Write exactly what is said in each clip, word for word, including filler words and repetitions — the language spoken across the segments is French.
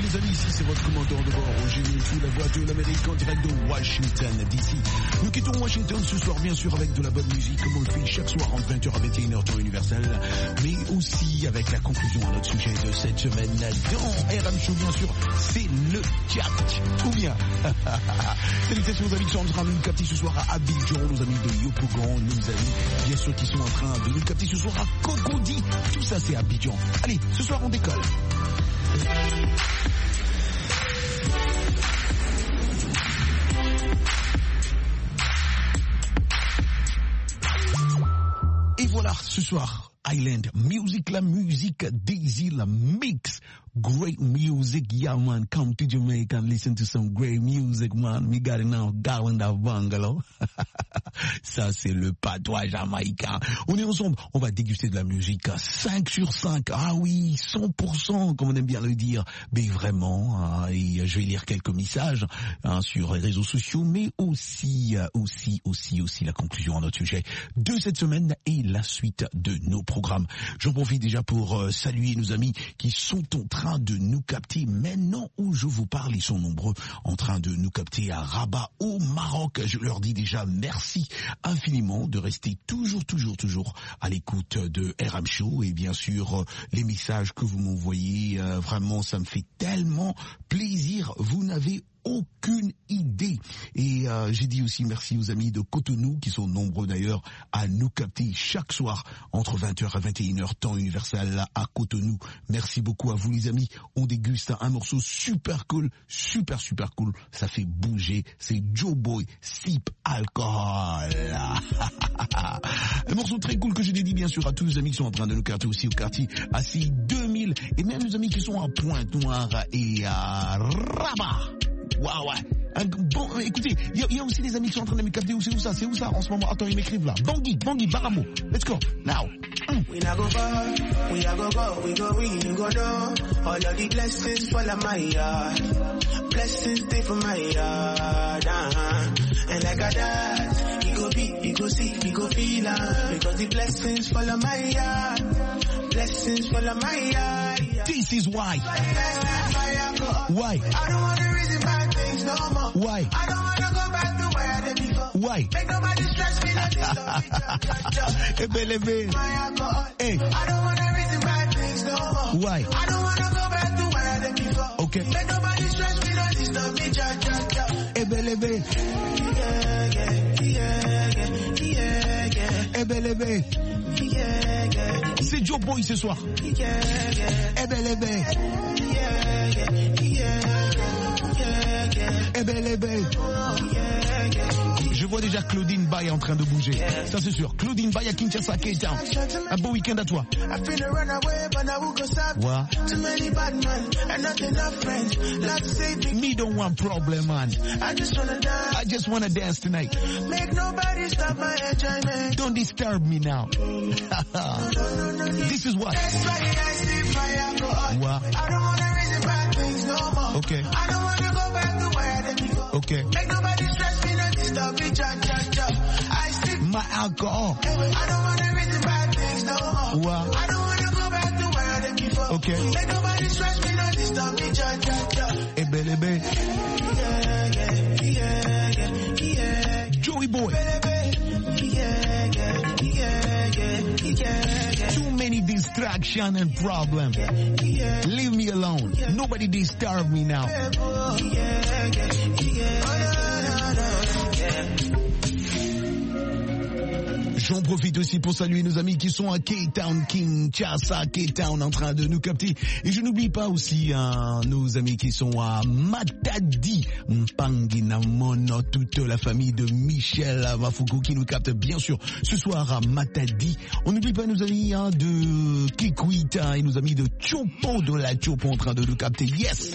les amis, ici c'est votre commandant de bord, Roger Moutou, la voix de l'Amérique en direct de Washington D C. Nous quittons Washington ce soir bien sûr avec de la bonne musique comme on le fait chaque soir entre vingt heures à vingt et une heures temps universel, mais aussi avec la conclusion à notre sujet de cette semaine dans R M Show bien sûr, c'est le chat. Ou bien salutations aux amis qui sont en train de nous capter ce soir à Abidjan, nos amis de Yopougon, nos amis bien sûr qui sont en train de nous capter ce soir à Cocody, tout ça c'est Abidjan. Allez, ce soir on décolle. Et voilà, ce soir, Island Music, la musique des îles mix. Great music, yeah man, come to Jamaica and listen to some great music, man. We got it now, going down bungalow. Ça, c'est le patois jamaïcain. On est ensemble, on va déguster de la musique cinq sur cinq. Ah oui, cent pour cent, comme on aime bien le dire. Mais vraiment, hein, et je vais lire quelques messages hein, sur les réseaux sociaux, mais aussi, aussi, aussi, aussi la conclusion à notre sujet de cette semaine et la suite de nos programmes. J'en profite déjà pour euh, saluer nos amis qui sont en train de nous capter maintenant où je vous parle. Ils sont nombreux en train de nous capter à Rabat au Maroc. Je leur dis déjà merci infiniment de rester toujours, toujours, toujours à l'écoute de R M Show et bien sûr les messages que vous m'envoyez. Euh, vraiment, ça me fait tellement plaisir. Vous n'avez aucune idée. Et euh, j'ai dit aussi merci aux amis de Cotonou qui sont nombreux d'ailleurs à nous capter chaque soir entre vingt heures à vingt et une heures temps universel à Cotonou. Merci beaucoup à vous les amis. On déguste un morceau super cool, super super cool. Ça fait bouger. C'est Joe Boy, Sip Alcohol. Un morceau très cool que je dédie bien sûr à tous les amis qui sont en train de nous capter aussi au quartier à C deux mille et même les amis qui sont à Pointe-Noire et à Rabat. Waouh, ouais. Bon, écoutez, il y, y a aussi des amis qui sont en train de me capter. Où c'est où ça? C'est où ça en ce moment? Attends, ils m'écrivent là. Bangui, Bangui, Baramo. Let's go. Now. Mm. We na go far, we a go go, we go we, you go do. All of the blessings fall on my yard. Blessings stay for my yard. Uh-huh. And like a dad, he go be, he go see, he go feel uh, because the blessings fall on my yard. Blessings fall on my yard. This is why. Why? I don't want to reason bad things no more. Why? I don't want to go back to where I did before. Why? Make nobody stress me like this. Eh ben, levé. Hey. I don't want to reason bad things no more. Why? I don't want to go back to where I did before. Okay. Make nobody stress me like this. Love me, ja, ja, ja. Eh ben, levé. Yeah, yeah, yeah, yeah, yeah, yeah. Eh ben, levé. Yeah, yeah. C'est Joe Boy ce soir. Yeah, yeah. Eh ben, levé. Yeah, yeah, yeah, yeah, yeah. Eh ben, levé. Yeah, yeah. Je vois déjà Claudine Bay en train de bouger. Ça c'est sûr. Claudine Bay à Kinshasa, Cape Town. Un beau week-end à toi. What? Me don't want problem, man. I just wanna dance. I just wanna dance tonight. Make nobody stop my enjoyment. Don't disturb me now. No, no, no, This is what. That's why I sip my alcohol. What? I don't wanna reason bad things no more. Okay. I don't wanna go back to where I did before. Okay. Make nobody stress me, not disturb me, ja, ja, ja. I sip My alcohol. I don't wanna reason bad things no more. What? I don't wanna go back to where I did before. Okay. Make nobody stress me, not disturb me, ja, ja, ja. Eh ben, eh ben. Yeah, yeah, yeah, yeah, yeah. Joey Boy. Yeah, yeah, yeah, yeah, yeah, yeah. Too many distraction and problem. Yeah. Leave me alone. Nobody disturb me now. Yeah, yeah, yeah. Oh, no, no, no, yeah. J'en profite aussi pour saluer nos amis qui sont à Cape Town, Kinshasa, Cape Town en train de nous capter. Et je n'oublie pas aussi hein, nos amis qui sont à Matadi, Mpangina Mono, toute la famille de Michel Mafuku qui nous capte bien sûr ce soir à Matadi. On n'oublie pas nos amis hein, de Kikwita et nos amis de Chopo, de la Chopo en train de nous capter. Yes!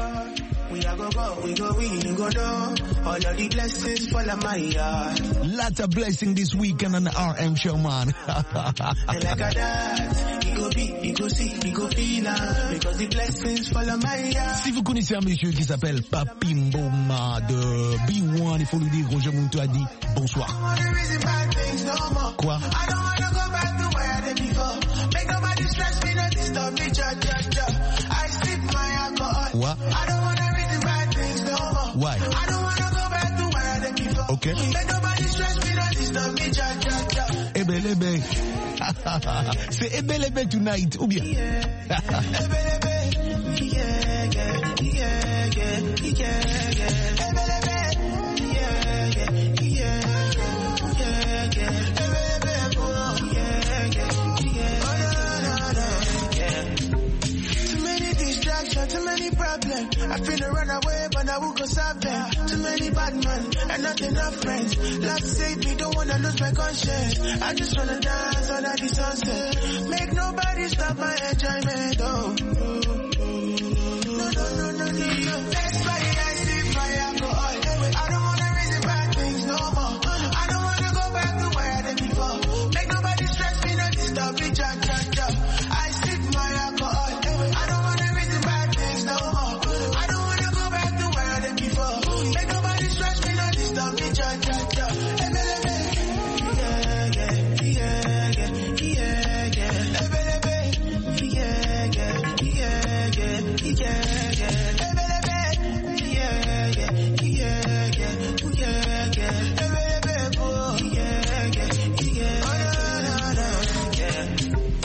Lots of blessing this weekend on the R M Show, man. And like a dad, he go be, he go see, he go feel uh, because the blessings fall on my yard. Si vous connaissez un monsieur qui s'appelle Papi Mboma de B un, il faut lui dire Roger Moutou a dit bonsoir. Quoi? I don't wanna go back to where I did before. Make nobody stress me, not disturb me, ja, ja, ja. I sip my alcohol. What? I don't wanna reason bad things no more. Why? I don't wanna go back to where I did before. Okay. Make nobody stress me, don't disturb me, ja, ja, ja. Ebelebe. C'est Ebelebe tonight, ou bien? Yeah. Ebelebe. Yeah, yeah, yeah, yeah, yeah, yeah. Ebelebe. Yeah, yeah, yeah, yeah, yeah. Ebelebe. Oh, yeah, yeah, yeah. Oh, no, no, no, yeah. Too many distractions, too many problems. I finna run away, but I will go solve them. Too many bad men and not enough friends. Love save me, don't wanna lose my conscience. I just wanna dance under the sunset. Make nobody stop my enjoyment, oh. No, no, no, no, no, no. That's why I sip my alcohol. I don't wanna reason bad things no more. I don't wanna go back to where I did before. Make nobody stress me, not disturb me, ja, ja, ja. I sip my alcohol. I don't wanna reason bad things no more. I don't wanna go back to where I did before. Make nobody stress me, not disturb me, ja, ja, ja. Ebelebe. Yeah, yeah, yeah, yeah, yeah, yeah. Ebelebe. Yeah, yeah, yeah, yeah, yeah, yeah. Ebelebe. Yeah, yeah, yeah, yeah, yeah, yeah. Ebelebe. Oh, yeah, yeah, yeah. Oh, no, no, no, yeah.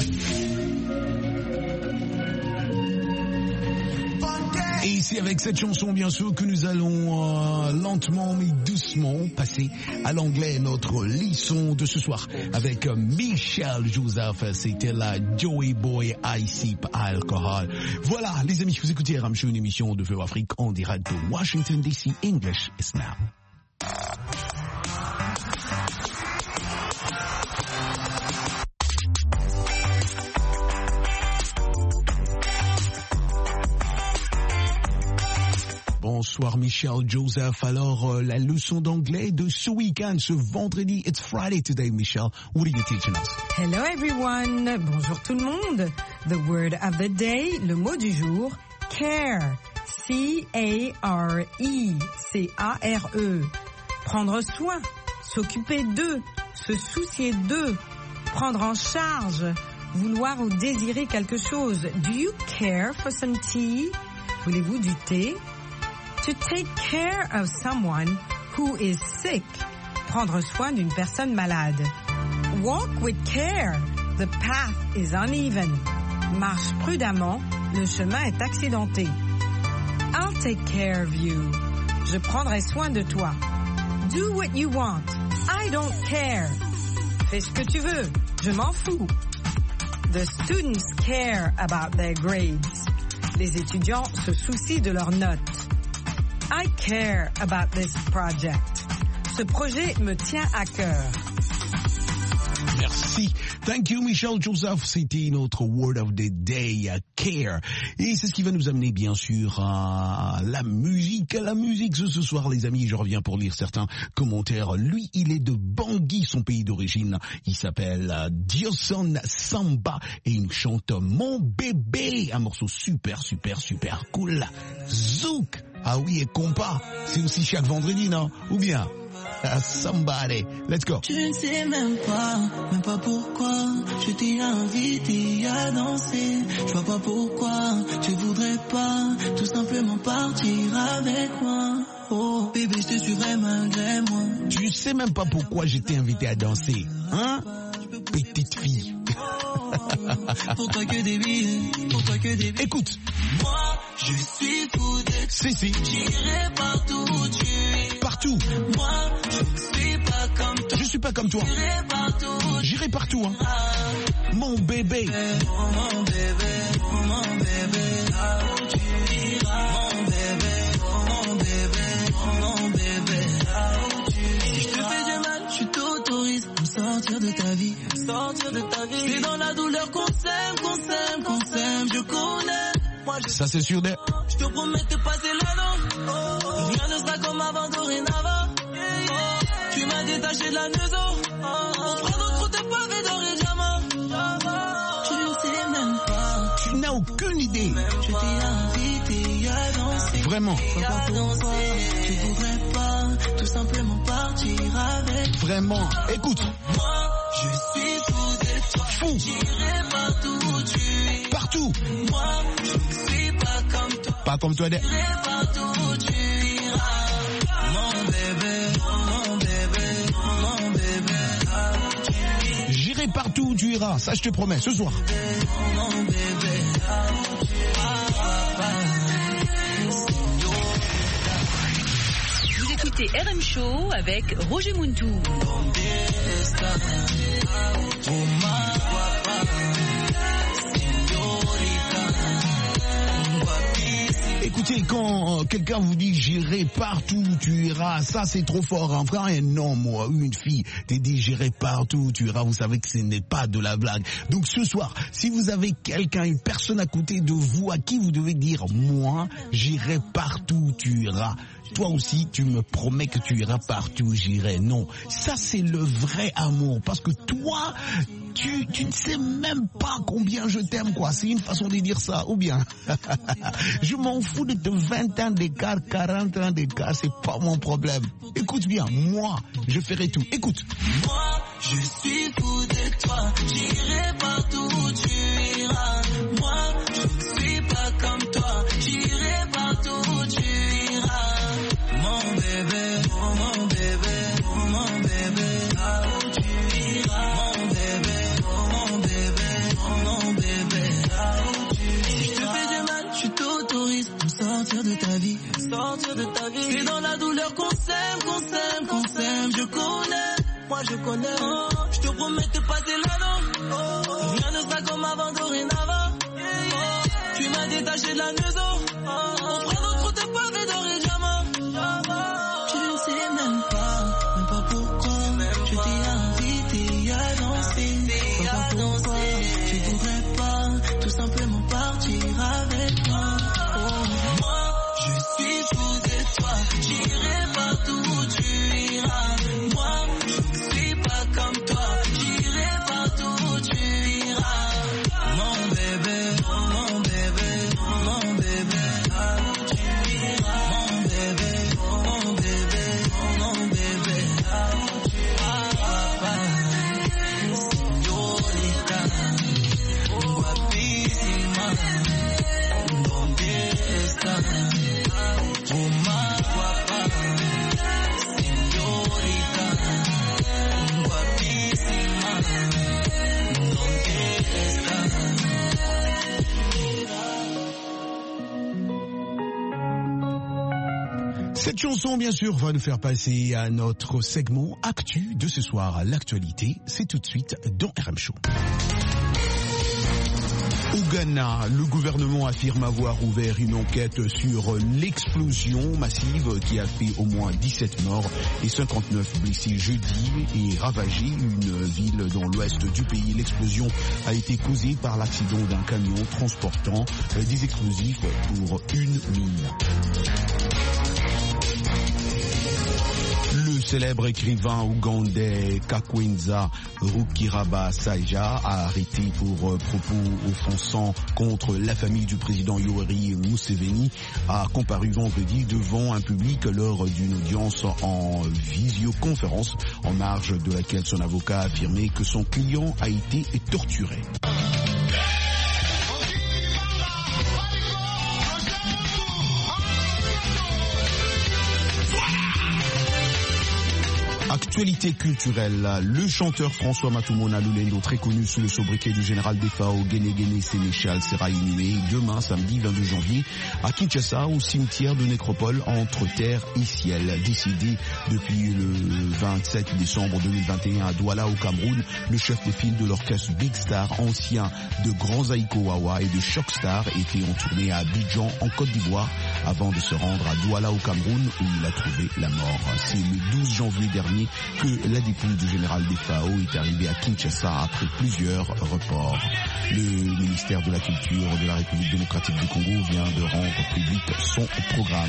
Et ici, avec cette chanson, bien sûr, que nous allons euh, lentement mais doucement passer à l'anglais, notre leçon de ce soir avec euh, Michel Joseph. C'était la Joey Boy I Sip Alcohol. Voilà, les amis, vous écoutez Ramchou, une émission de Feu Afrique en direct de Washington D C. English is now. Bonsoir Michel Joseph. Alors, euh, la leçon d'anglais de ce week-end, ce vendredi. It's Friday today, Michel. What are you teaching us? Hello everyone. Bonjour tout le monde. The word of the day, le mot du jour, care. C A R E. C A R E. Prendre soin, s'occuper d'eux, se soucier d'eux, prendre en charge, vouloir ou désirer quelque chose. Do you care for some tea? Voulez-vous du thé? To take care of someone who is sick. Prendre soin d'une personne malade. Walk with care. The path is uneven. Marche prudemment. Le chemin est accidenté. I'll take care of you. Je prendrai soin de toi. Do what you want. I don't care. Fais ce que tu veux. Je m'en fous. The students care about their grades. Les étudiants se soucient de leurs notes. I care about this project. Ce projet me tient à cœur. Merci. Thank you, Michel Joseph. C'était notre word of the day, uh, care. Et c'est ce qui va nous amener, bien sûr, à la musique. À la musique ce soir, les amis. Je reviens pour lire certains commentaires. Lui, il est de Bangui, son pays d'origine. Il s'appelle uh, Dioson Samba et il chante Mon bébé. Un morceau super, super, super cool. Zouk. Ah oui, et compas. C'est aussi chaque vendredi, non? Ou bien? Somebody. Let's go. Tu ne sais même pas, même pas pourquoi je t'ai invité à danser. Je vois pas pourquoi tu voudrais pas tout simplement partir avec moi. Oh, bébé, je te suivrai malgré moi. Tu sais même pas pourquoi je t'ai invité à danser, hein? Petite fille. Pour toi que des billets, pour toi que des billets. Écoute. Moi, je suis fou de toi. Si, si. J'irai partout où tu es. Partout. Moi, je ne suis pas comme toi. Je suis pas comme toi. J'irai partout. J'irai partout, hein. Ah. Mon bébé. Oh, mon bébé, oh, mon bébé. Là où tu iras. Mon bébé, oh, mon bébé, oh, mon bébé. Là où tu iras. Si je te fais du mal, je t'autorise à me sortir de ta vie. Sortir de ta vie. Et dans la douleur qu'on s'aime, qu'on s'aime, qu'on s'aime, je connais. Moi, je... Ça c'est sûr de... Je te promets de passer l'anneau. Oh, rien ne sera comme avant, dorénavant. Oh, tu m'as détaché de la maison. Oh, on fera notre route pavée d'or et diamant. Tu ne sais même pas. Tu n'as aucune idée. Je t'ai invité à danser. Vraiment. À danser. Tu voudrais pas tout simplement partir avec. Vraiment. Écoute. Moi, je suis fou de toi. Fou. J'irai partout où tu es. Partout. Moi, je ne suis pas comme toi. pas comme toi. De... Partout où tu iras, mon bébé, mon bébé, mon bébé, là où tu iras. J'irai partout où tu iras, ça je te promets, ce soir. Mon bébé, là où tu iras. Vous écoutez R M Show avec Roger Muntou. Écoutez, quand euh, quelqu'un vous dit j'irai partout où tu iras, ça c'est trop fort. Un frère, un homme ou une fille te dit j'irai partout où tu iras, vous savez que ce n'est pas de la blague. Donc ce soir, si vous avez quelqu'un, une personne à côté de vous à qui vous devez dire moi j'irai partout où tu iras, toi aussi tu me promets que tu iras partout où j'irai. Non, ça c'est le vrai amour, parce que toi tu, tu ne sais même pas combien je t'aime, quoi. C'est une façon de dire ça, ou bien je m'en fous de vingt ans d'écart, quarante ans d'écart, c'est pas mon problème. Écoute bien, moi je ferai tout. Écoute. Moi je suis fou de toi, j'irai partout où tu iras. Moi je ne suis pas comme toi, j'irai partout où tu iras. Mon bébé, oh mon bébé, oh mon bébé, là où tu iras. Mon bébé, oh mon bébé, oh mon bébé, là où tu iras. Si je te fais du mal, je t'autorise à me sortir de ta vie, sortir de ta vie. C'est dans la douleur qu'on s'aime, qu'on s'aime, qu'on s'aime. Je connais, moi je connais. Oh, je te promets de passer l'anneau. Oh, oh, rien ne sera comme avant, dorénavant. Oh, tu m'as détaché de la maison. Oh, on fera notre route de pavé d'or et diamant. Tu ne sais même pas, même pas pourquoi je t'ai invité à danser. Pas pourquoi tu voudrais pas tout simplement partir avec moi. Oh, moi, je suis fou de toi, j'irai partout où tu iras. Moi, je ne suis pas comme toi, j'irai partout où tu iras. Mon bébé, oh mon bébé, oh mon bébé, là où tu iras. Mon bébé, oh mon bébé, oh mon bébé, là où tu iras. Señorita, guapísima, ¿dónde estás? Oh ma guapa, señorita, guapísima, ¿dónde estás? Cette chanson, bien sûr, va nous faire passer à notre segment Actu de ce soir. L'actualité, c'est tout de suite dans R M Show. Au Ghana, le gouvernement affirme avoir ouvert une enquête sur l'explosion massive qui a fait au moins dix-sept morts et cinquante-neuf blessés jeudi et ravagé une ville dans l'ouest du pays. L'explosion a été causée par l'accident d'un camion transportant des explosifs pour une mine. Le célèbre écrivain ougandais Kakwenza Rukiraba Saija a arrêté pour propos offensants contre la famille du président Yoweri Museveni a comparu vendredi devant un public lors d'une audience en visioconférence en marge de laquelle son avocat a affirmé que son client a été torturé. Actualité culturelle, le chanteur François Matumona Lulendo, très connu sous le sobriquet du général des F A O Guéné Guéné Sénéchal, sera inhumé demain samedi vingt-deux janvier à Kinshasa au cimetière de Nécropole entre terre et ciel. Décédé depuis le vingt-sept décembre deux mille vingt et un à Douala au Cameroun, le chef de file de l'orchestre Big Star, ancien de Grand Zaïko Wawa et de Shock Star, était en tournée à Abidjan en Côte d'Ivoire avant de se rendre à Douala au Cameroun où il a trouvé la mort. C'est le douze janvier dernier que la dépouille du général des F A O est arrivée à Kinshasa après plusieurs reports. Le ministère de la Culture de la République démocratique du Congo vient de rendre public son programme.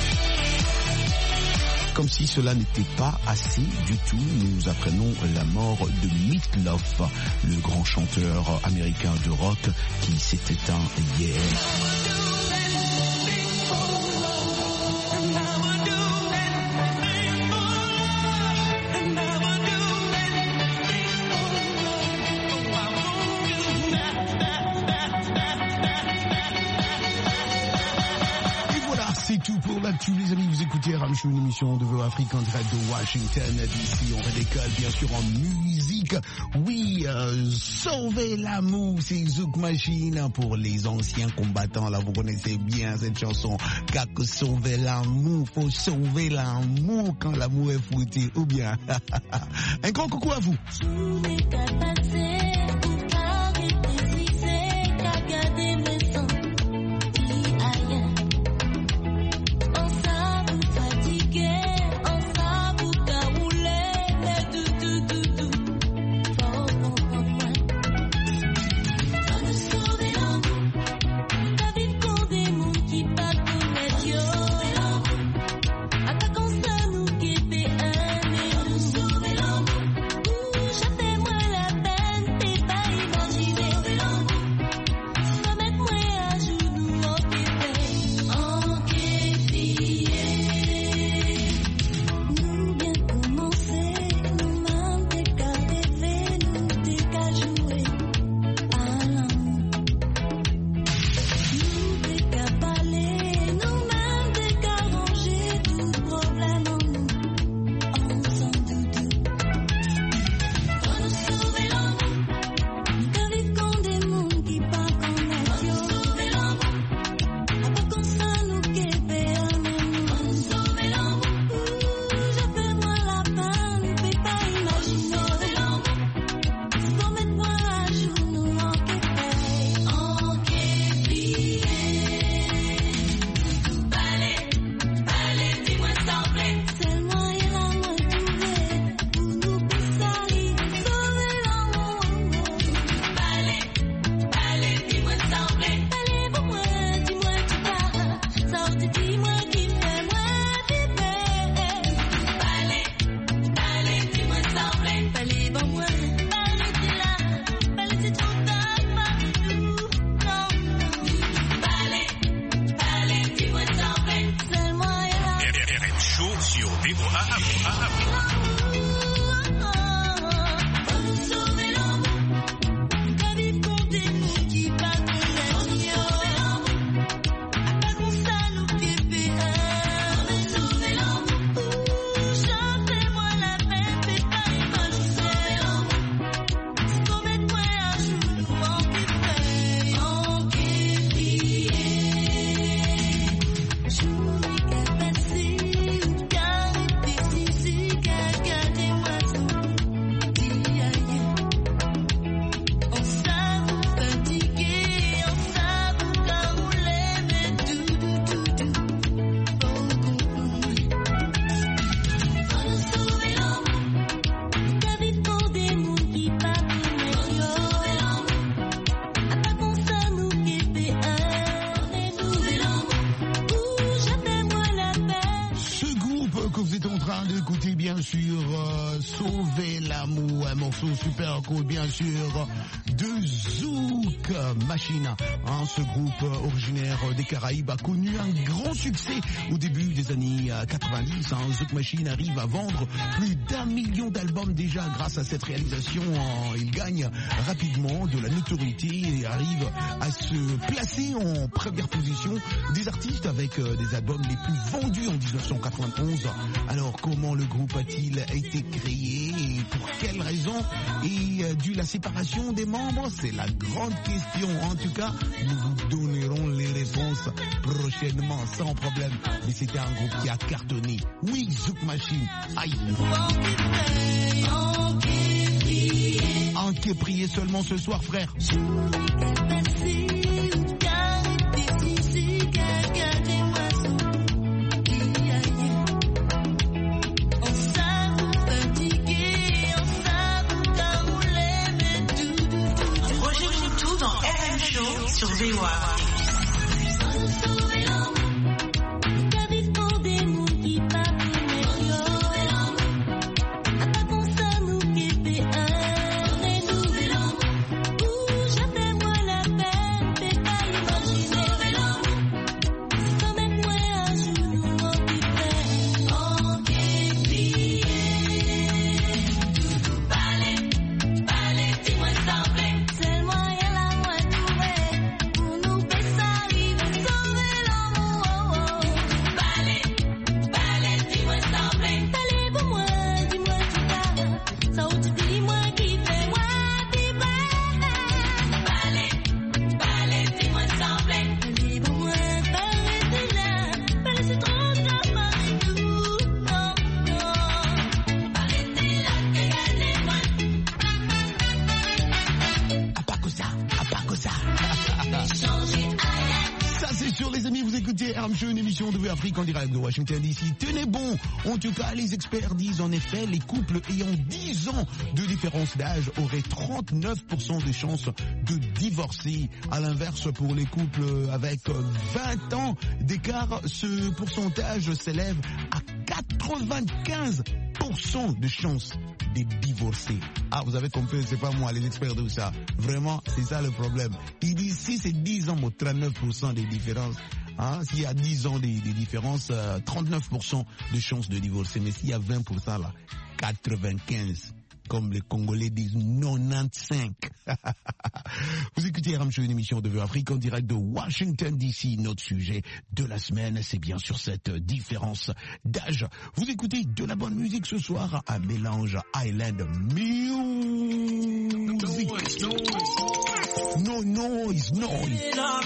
Comme si cela n'était pas assez du tout, nous apprenons la mort de Meat Loaf, le grand chanteur américain de rock qui s'est éteint hier. C'est tout pour l'actu, les amis. Vous écoutez Ramchou, une émission de Voix Afrique en direct de Washington, D C. On redécolle, bien sûr, en musique. Oui, euh, sauver l'amour, c'est Zouk Machine. Pour les anciens combattants, là, vous connaissez bien cette chanson. Car que sauver l'amour, faut sauver l'amour quand l'amour est fouetté. Ou bien, un grand coucou à vous. Super cool, bien sûr, de Zouk Machine. Hein, ce groupe originaire des Caraïbes a connu un grand succès au début des années quatre-vingt-dix. Hein. Zouk Machine arrive à vendre plus d'un million d'albums déjà grâce à cette réalisation. Hein. Il gagne rapidement de la notoriété et arrive à se placer en première position des artistes avec euh, des albums les plus vendus en dix-neuf cent quatre-vingt-onze. Alors comment le groupe a-t-il été créé et pour quelles raisons et euh, dû la séparation des membres? C'est la grande question. En tout cas, nous vous donnerons les réponses prochainement sans problème. Mais c'était un groupe qui a cartonné. Oui, Zouk Machine. Aïe. Un qui est prié seulement ce soir, frère. Sur V O A. Nous Show, une émission de Afrique en direct de Washington D C. Tenez bon, en tout cas, les experts disent en effet, les couples ayant dix ans de différence d'âge auraient trente-neuf pour cent de chances de divorcer. À l'inverse, pour les couples avec vingt ans d'écart, ce pourcentage s'élève à quatre-vingt-quinze pour cent de chances de divorcer. Ah, vous avez compris, c'est pas moi, les experts de ça. Vraiment, c'est ça le problème. Ils disent, si c'est dix ans, bon, trente-neuf pour cent des différences, hein, s'il y a dix ans des, des différences, euh, trente-neuf pour cent de chances de divorcer. Mais s'il y a vingt pour cent là, quatre-vingt-quinze. Comme les Congolais disent, quatre-vingt-quinze. Vous écoutez R M Show, une émission de Afrique en direct de Washington D C. Notre sujet de la semaine, c'est bien sûr cette différence d'âge. Vous écoutez de la bonne musique ce soir, un mélange Island music. No noise, noise.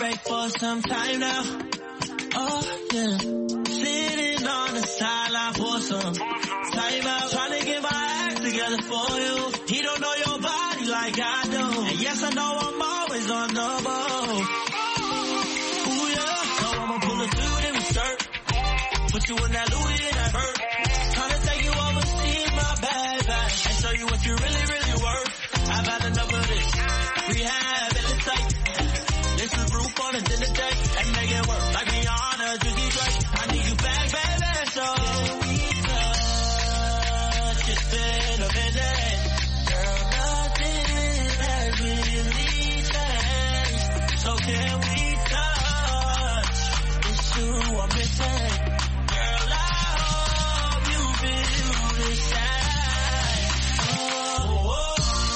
Oh, yeah. Sitting on the sideline for some time out. Trying to get my act together for you. He don't know your body like I do. And yes, I know I'm always on the ball. Ooh, yeah. So I'ma pull a dude in skirt. Put you in that Louis and that hurt. Trying to take you overseas, my bad, bad. And show you what you really, really worth. I've had enough of this. Rehab and it's like, this is roof on it in the day. And make it work like Rihanna, Juicy Drake. I need you back, baby, so can we touch? It's been a minute. Girl, nothing has really changed. So can we touch? It's you I'm missing. Girl, I hope you feel the same. Oh, oh, oh.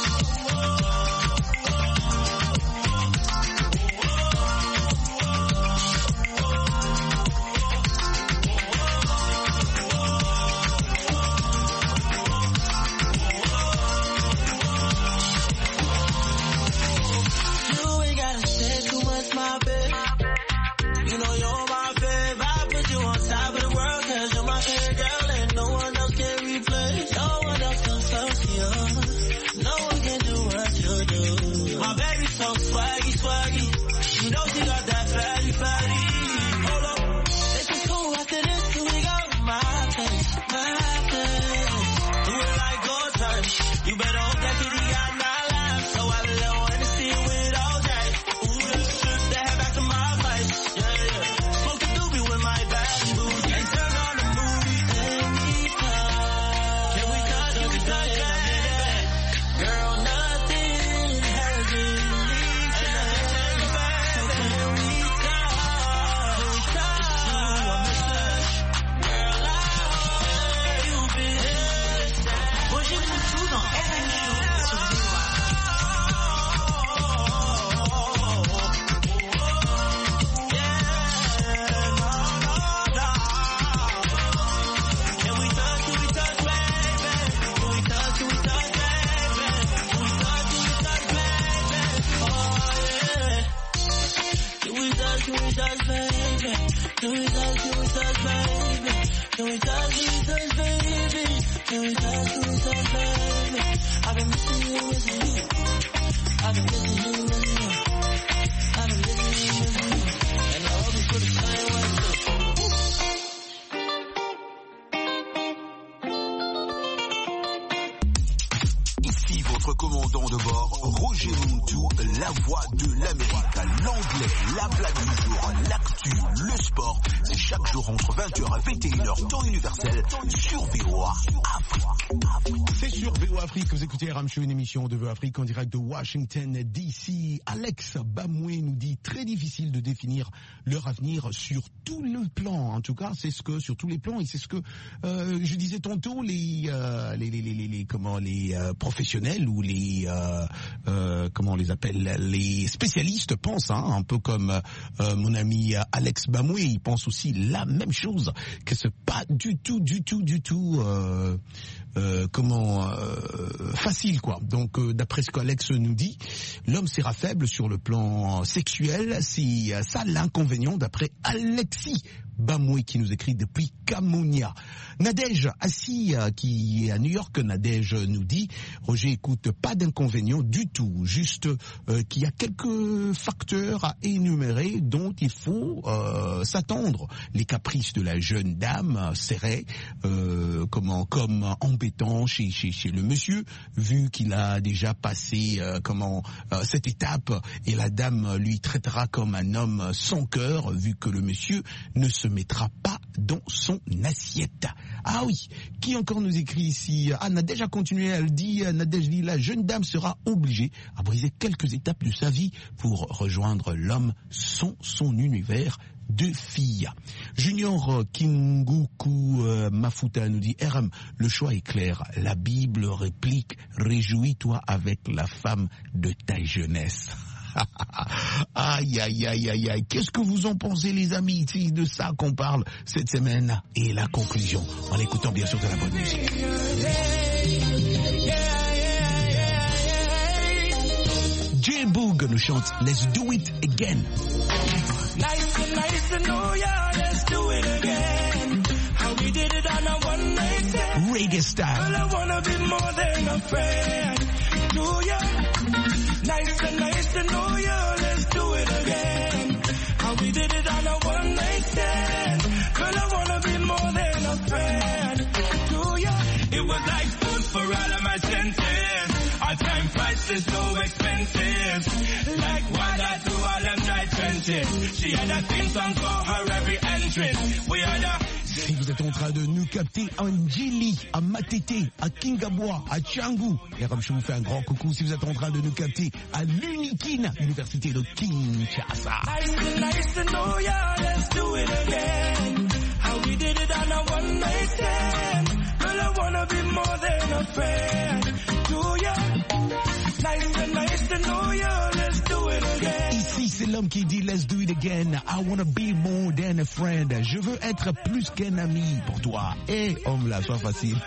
Une émission de Afrique en direct de Washington D C. Alex Bamoué nous dit très difficile de définir leur avenir sur tout le plan. En tout cas, c'est ce que sur tous les plans et c'est ce que euh, je disais tantôt les euh, les, les, les, les, les comment les euh, professionnels ou les euh, euh, comment on les appelle les spécialistes pensent, hein, un peu comme euh, mon ami Alex Bamoué, il pense aussi la même chose, que c'est pas du tout du tout du tout euh, euh, comment euh, facile quoi. Donc euh, d'après ce qu'Alex nous dit, l'homme sera faible sur le plan sexuel, c'est ça l'inconvénient d'après Alexis Bamoui qui nous écrit depuis Camounia. Nadège, assis, euh, qui est à New York, Nadège nous dit, Roger, écoute, pas d'inconvénient du tout, juste euh, qu'il y a quelques facteurs à énumérer dont il faut euh, s'attendre. Les caprices de la jeune dame seraient euh, comment, comme embêtants chez, chez, chez le monsieur, vu qu'il a déjà passé euh, comment euh, cette étape, et la dame lui traitera comme un homme sans cœur, vu que le monsieur ne se mettra pas dans son assiette. Ah oui, qui encore nous écrit ici? Ah, Nadège a continué, elle dit, Nadège dit, la jeune dame sera obligée à briser quelques étapes de sa vie pour rejoindre l'homme sans son univers de filles. Junior Kinguku euh, Mafuta nous dit, R M, le choix est clair. La Bible réplique, réjouis-toi avec la femme de ta jeunesse. Aïe, aïe, aïe, aïe, aïe. Qu'est-ce que vous en pensez, les amis? C'est de ça qu'on parle cette semaine. Et la conclusion, en écoutant bien sûr de la bonne musique. J-Boog nous chante Let's Do It Again. Nice and nice to know ya, let's do it again. How we did it on a one night stand. Reggae style. Well, I wanna be more than a friend to ya. Nice and nice to know ya, let's do it again. How we did it on a one night stand. Girl, I wanna be more than a friend to ya. It was like food for all of my senses. Our time price is so expensive. Like water to all them dry trenches. She had a theme song for her every entrance. We had a... Si vous êtes en train de nous capter à Njili, à Matete, à Kingabwa, à Tchangou, et comme je vous fais un grand coucou si vous êtes en train de nous capter à l'Unikin, l'université de Kinshasa. Nice to, nice to know ya, let's do it again. How we did it on a one night stand. Girl, I wanna be more than a friend to ya. Nice to, nice to know ya, let's do it again. Ici, c'est l'homme qui dit let's do it again. I wanna be more than a friend. Je veux être plus qu'un ami pour toi. Et hey, homme là, sois facile.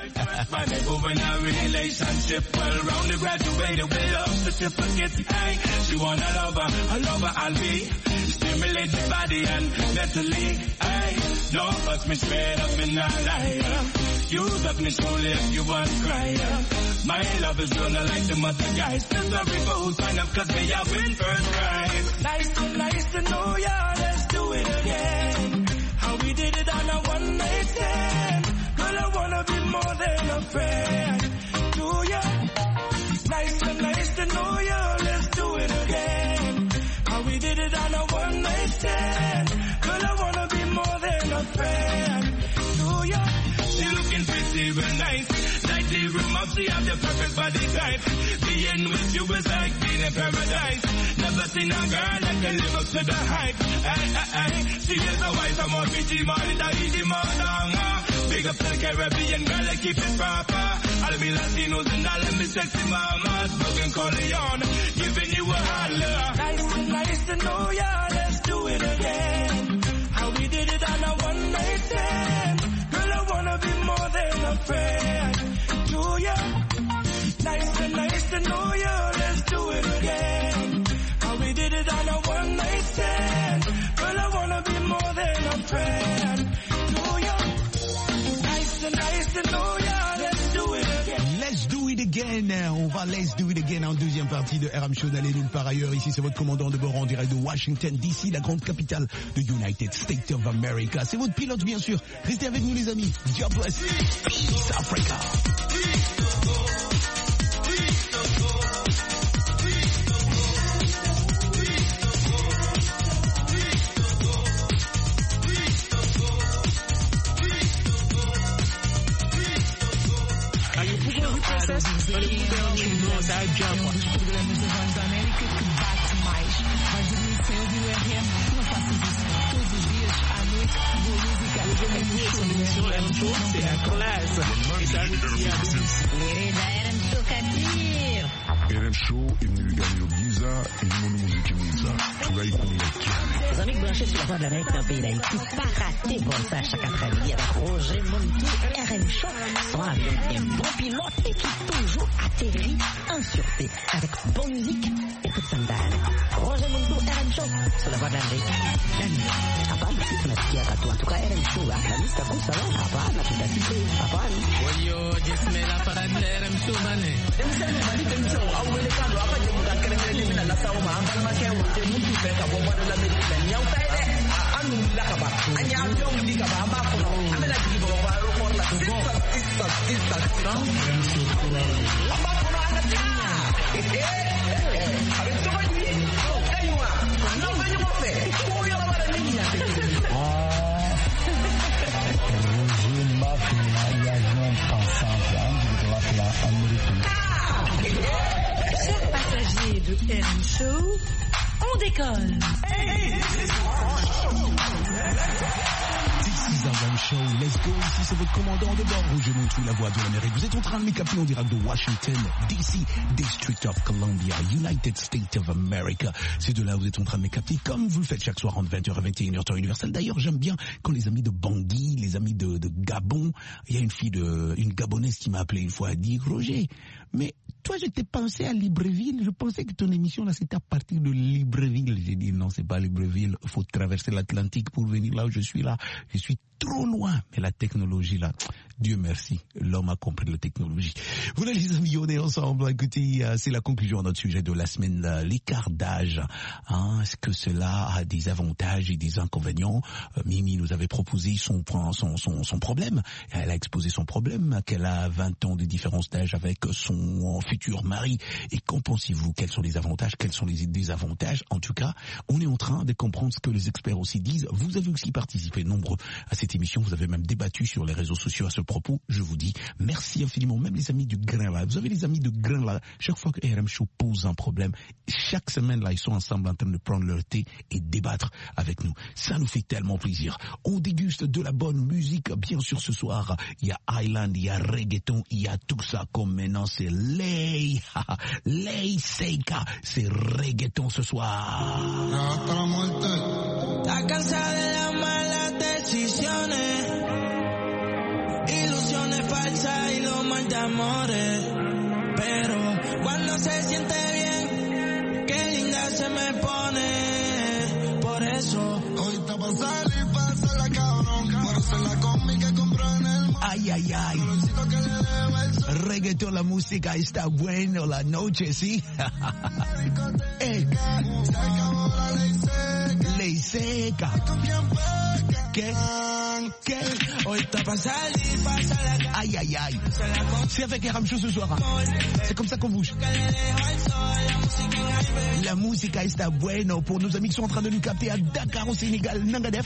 Stimulate your body and mentally, ay. No, touch me straight up in a liar. You love me slowly if you want cry. My love is gonna like the mother guys. That's sorry for who sign up cause me I win first prize. Nice to, nice to know ya, let's do it again. How we did it on a one night stand. Girl, I wanna be more than a friend to ya. Nice to, nice to know ya, let's do it again. How we did it on a one night stand. Girl, I wanna be more than a friend to ya. She looking pretty real nice. Like the room up, she have the perfect body type. Being with you is like being in paradise. Never seen a girl that can live up to the hype. Ay, ay, ay. She is a wife, I'm more pretty, more than easy, more than big up to the Caribbean girl, I keep it proper. All me Latinos and all of me sexy mamas, Broken Corleone, giving you a holler. Nice and nice to know ya, let's do it again. How we did it on a one night stand. Girl, I wanna be more than a friend to ya. Nice and nice to know ya, let's do it again. How we did it on a one night stand. Girl, I wanna be more than a friend to ya. Nice to know ya, let's do it again. Let's do it again. On va Let's do it again en deuxième partie de R M Show. N'allez nulle part ailleurs. Ici, c'est votre commandant de bord en direct de Washington D C, la grande capitale de United States of America. C'est votre pilote, bien sûr. Restez avec nous, les amis. God bless. Peace, Africa. Dos programas da Voz da América que bate mais. Vais dormir sem ouvir o R M? Não faças isso. Todos os dias, à noite, boa música. R M Show, c'est la classe. Et ça, R M Show, R M Show est venu lui gagner au bise. mwiza, elimu muziki mwiza. Tunaikunia kiani. Les amis branchés sur la voie de l'Amérique dans le pays d'Haïti, pas rater Voltage chaque après-midi avec Roger Montou, R M Show, sont avec un bon pilote et qui toujours atterrit en sûreté avec bonne musique et coup de sandales. Roger Montou, R M Show, sur la voie de l'Amérique. Hapana, tunasikia katu. En tout cas, R M Show, la lista kusa wa hapana, tutasikia hapana. Walio jisme la parade de R M Show bane. Demsema bali demsema au wele kando hapa je mukakere mele mina la sawa ma ambal ma kewo te mutu fe ka bomba de la medina nyau taide anu la ka ba anya jom di ka ba ma ko amela di bo ba ro ko la sista sista sista sista amba ko na anga ta eh eh a ver tu va ni kaiwa no va ni mo fe ko yo la ba ni ya te ah Roger Mafia ya non ensemble de la américaine. Chers passagers de R M Show, on décolle. This is R M Show, let's go. Ici c'est votre commandant de bord, Roger Montou, la voix de l'Amérique. Vous êtes en train de m'écapter en direct de Washington, D C, District of Columbia, United States of America. C'est de là où vous êtes en train de m'écapter, comme vous le faites chaque soir entre vingt heures et vingt et une heures temps universel. D'ailleurs, j'aime bien quand les amis de Bangui, les amis de, de Gabon, il y a une fille de, une Gabonaise qui m'a appelé une fois, elle dit, Roger, mais toi, je t'ai pensé à Libreville. Je pensais que ton émission, là, c'était à partir de Libreville. J'ai dit, non, c'est pas Libreville. Il faut traverser l'Atlantique pour venir là où je suis là. Je suis trop loin. Mais la technologie, là, Dieu merci. L'homme a compris la technologie. Voilà, les amis, on est ensemble. Écoutez, euh, c'est la conclusion de notre sujet de la semaine. Euh, l'écart d'âge. Hein, est-ce que cela a des avantages et des inconvénients? euh, Mimi nous avait proposé son, son, son, son problème. Elle a exposé son problème, qu'elle a vingt ans de différence d'âge avec son futur mari. Et qu'en pensez-vous? Quels sont les avantages? Quels sont les désavantages? En tout cas, on est en train de comprendre ce que les experts aussi disent. Vous avez aussi participé nombreux à cette émission. Vous avez même débattu sur les réseaux sociaux à ce propos. Je vous dis merci infiniment. Même les amis du Grain là. Vous avez les amis du Grain là. Chaque fois que R M Show pose un problème, chaque semaine là, ils sont ensemble en train de prendre leur thé et débattre avec nous. Ça nous fait tellement plaisir. On déguste de la bonne musique. Bien sûr, ce soir, il y a Island, il y a reggaeton, il y a tout ça. Comme maintenant, c'est Ley. Ley Seca. C'est reggaeton ce soir. Está cansada de las malas decisiones, ilusiones falsas y los mal de amores. Pero cuando se siente bien, qué linda se me pone. Por eso hoy está pa' salir, pa' hacerla cabrón. Por hacerla conmigo que compró en el... Ay, ay, ay. Reggaeton, la música está bueno la noche, ¿sí? Hey. Ley seca. ¿Qué? ¿Qué? Hoy está pa' salir, pa' hacerla... Aïe, aïe, aïe. C'est avec R M Show ce soir. Hein. C'est comme ça qu'on bouge. La música está bueno pour nos amis qui sont en train de nous capter à Dakar au Sénégal. Nangadef.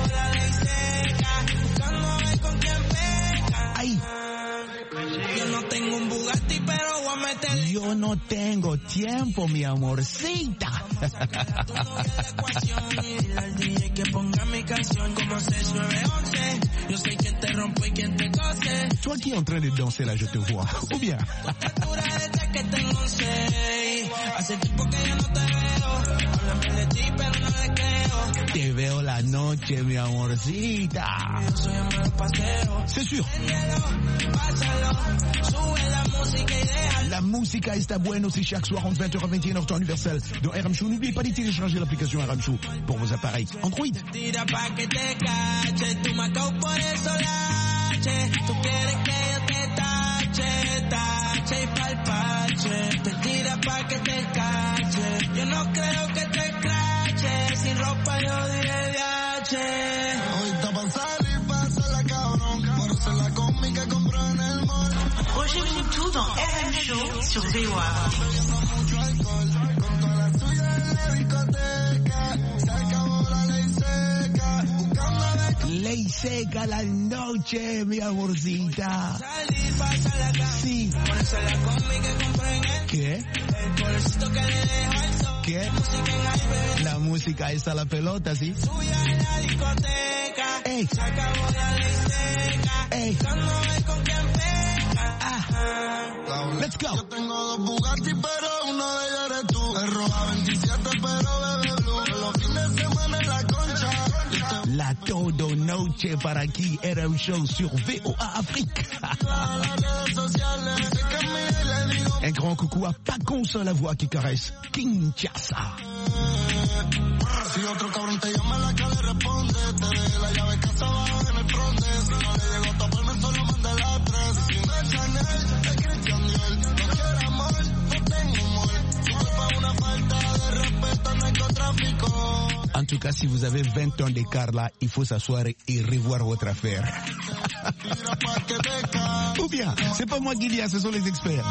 Aïe. Yo no tengo un Bugatti, pero voy a meter... Yo no tengo tiempo, mi amorcita. Toi qui es en train de danser là, je te vois. Ou bien? Te veo la noche, mi amorcita. C'est sûr. La música está bueno, c'est chaque soir entre vingt heures et vingt et une heures temps universel de R M Show. N'oubliez pas de télécharger l'application R M Show pour vos appareils Android. Yo no creo que te escrache, sin ropa yo diré viaje. Hoy está pa' salir, pa' hacerla cabrón, por hacerla conmigo que compró en el mall. Roger Montou dans R M Show sur V O A. Ley seca la noche, mi amorcita. Sí. ¿Qué? ¿Qué? La música está la pelota, ¿sí? Ey. Ey. Ah, let's go. Yo tengo dos Bugatti, pero uno de ellos eres tú. El Roja veintisiete, pero bebé blue. Los fines de semana en la concha. La todo noche para aquí, R M Show sur V O A Afrique. Un grand coucou à Paconce, la voix qui caresse Kinshasa. Si otro cabrón te llama, la que le responde. Te dejé la llave casa abajo en el fronte. Si no le llegó a taparme, solo manda las tres. Si no es Chanel, es Christian Dior. No quiero amor, no tengo humor. Si fue pa' una falta de respeto, narcotráfico. En tout cas, si vous avez vingt ans d'écart là, il faut s'asseoir et revoir votre affaire. Ou bien, c'est pas moi qui dis, ce sont les experts.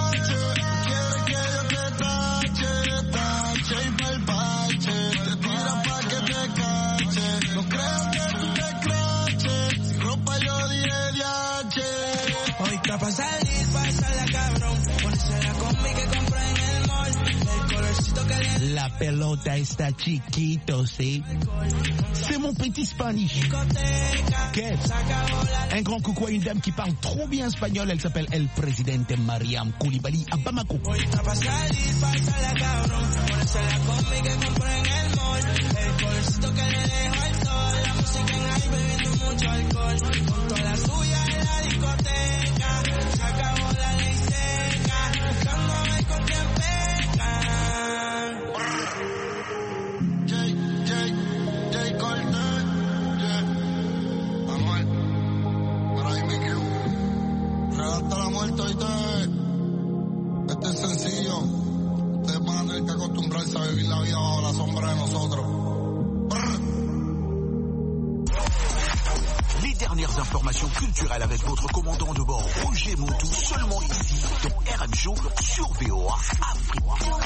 Pa' salir, pasarla cabrón, ponerse la combi que compré en el mall, el colorcito que le... La pelota está chiquito, ¿sí? C'est mon petit Spanish. Qu'est-ce? Un grand coucou à une dame qui parle trop bien espagnol, elle s'appelle El Presidente Mariam Koulibaly à Bamako. Pa' salir, pasarla cabrón, ponerse la combi que compré en el mall, el colorcito que le dejo al sol, la música en high bebiendo mucho alcohol, con toda la suya en la discoteca. Se acabó la ley seca, buscando a ver con quién peca. Jay, Jay, Jay Cortez, yeah. Anuel, para ahí mi Q. Redacta la muerte, oíste. Este es sencillo. Ustedes van a tener que acostumbrarse a vivir la vida bajo la sombra de nosotros. Dernières informations culturelles avec votre commandant de bord Roger Moutou, seulement ici dans R M Show sur V O A Afrique.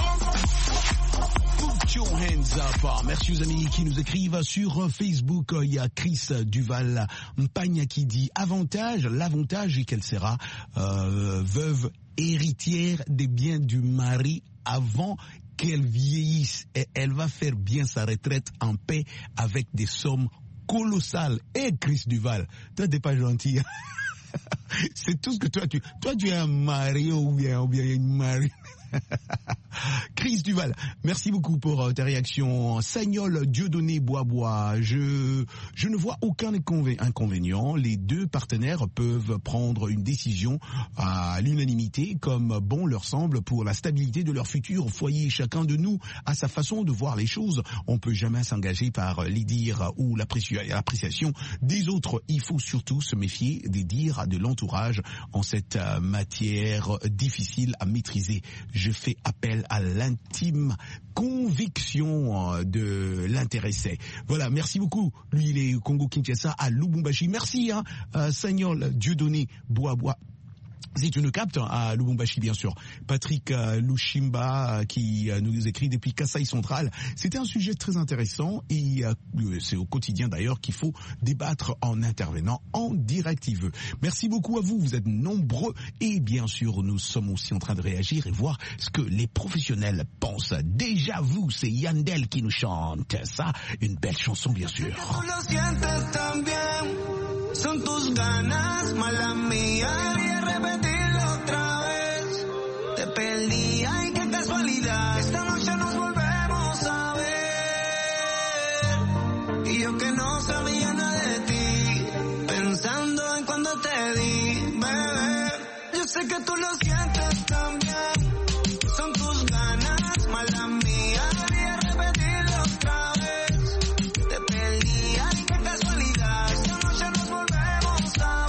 Put your hands up. Merci aux amis qui nous écrivent sur Facebook. Il y a Chris Duval Mpagna qui dit avantage, l'avantage est qu'elle sera euh, veuve héritière des biens du mari avant qu'elle vieillisse et elle va faire bien sa retraite en paix avec des sommes colossal. Et hey, Chris Duval, toi t'es pas gentil. C'est tout ce que toi tu, toi tu es un mari ou bien, ou bien une mari. Chris Duval, merci beaucoup pour ta réaction. Sagnol Dieudonné Bois-Bois, je, je ne vois aucun inconvénient. Les deux partenaires peuvent prendre une décision à l'unanimité comme bon leur semble pour la stabilité de leur futur foyer. Chacun de nous a sa façon de voir les choses. On peut jamais s'engager par les dires ou l'appréciation des autres. Il faut surtout se méfier des dires de l'entourage en cette matière difficile à maîtriser. Je fais appel à l'intime conviction de l'intéressé. Voilà, merci beaucoup. Lui, il est au Congo-Kinshasa, à Lubumbashi. Merci, hein, euh, Sagnol Dieudonné Bois-Bois. Si tu nous captes, à Lubumbashi, bien sûr. Patrick euh, Lushimba euh, qui euh, nous écrit depuis Kasaï Central. C'était un sujet très intéressant et euh, c'est au quotidien d'ailleurs qu'il faut débattre en intervenant en direct. Il veut. Merci beaucoup à vous, vous êtes nombreux et bien sûr nous sommes aussi en train de réagir et voir ce que les professionnels pensent. Déjà vous, c'est Yandel qui nous chante ça, une belle chanson bien sûr. Son tus ganas, mala mía, y repetirlo otra vez. Te perdí, ay qué casualidad. Esta noche nos volvemos a ver. Y yo que no sabía nada de ti, pensando en cuando te di, bebé. Yo sé que tú lo sientes también. Son tus ganas, mala mía, y repetirlo otra vez. Te perdí, ay qué casualidad. Esta noche nos volvemos a